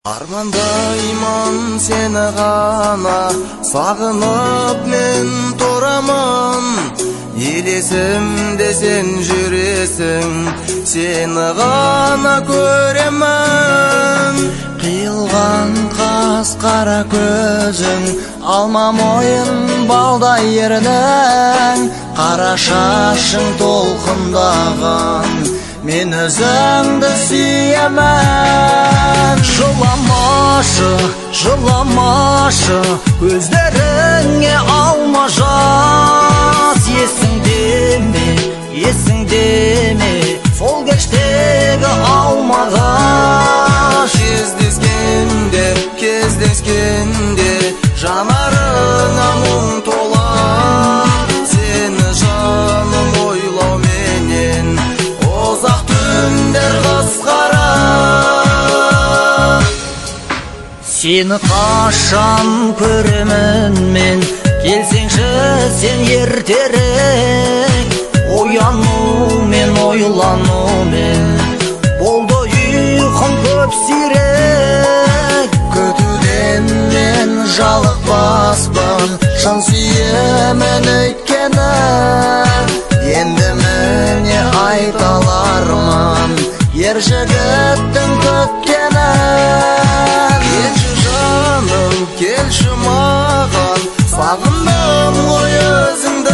Армандаймын сені ғана, сағынып мен тұрамын. Елесімде сен жүресің, сені ғана көремін. Қиылған қас қара көзің, алма мойын балдай ердің. Қара шашың толқындаған, мен өзіңді сүйемін. Жыламашы, жыламашы, көздеріңе алма жас. Есіңде ме, сол кештегі алмағаш. Кездескенде, жанарыңа мұң тола. Сені жаным ойлауменен, ұзақ түндер қысқара. Сені қашан көремін мен, келсеңші сен ертерек. Оянумен, ойланумен, болды ұйқым көп сирек. Күтуден мен жалықпаспын, шын сүйемін өйткені. Енді міне айталармын, ер жігіттің күткенін. Келші жаным, келші маған, сағындым ғой өзіңді.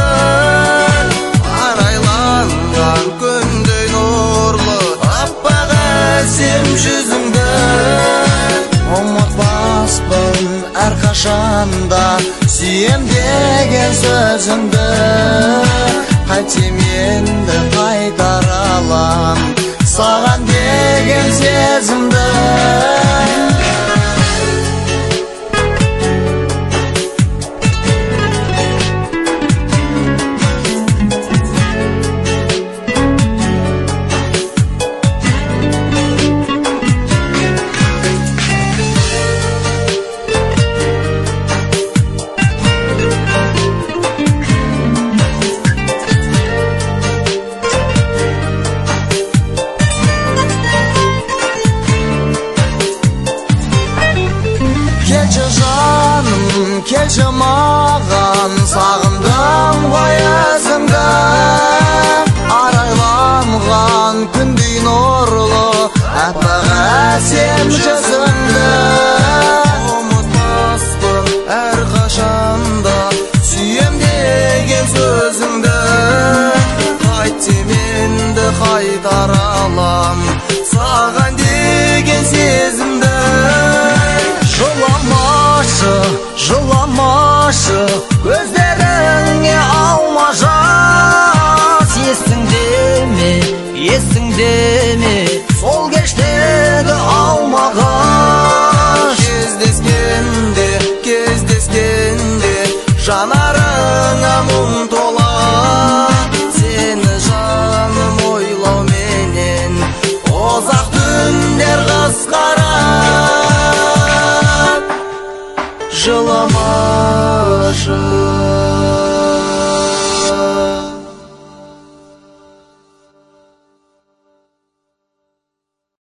Арайланған күндей нұрлы, аппақ әсем жүзіңді. Ұмытпаспын әрқашанда, сүйем деген сөзіңді. Қайтсем енді қайтара алам, саған деген сезімді. Келші жаным, келші маған, сағындым ғой өзіңді. Арайланған күндей нұрлы, аппақ әсем жүзіңді. Ұмытпаспын әрқашанда, сүйем деген сөзіңді. Қайтсем енді қайтара алам, саған деген сезімді. Жыламашы, көздеріңе алма жас. Есіңде ме, сол кештегі алмағаш. Кездескенде, жанарыңа мұң тола. Сені жаным ойлауменен, ұзақ түндер қысқара. Жыламашы.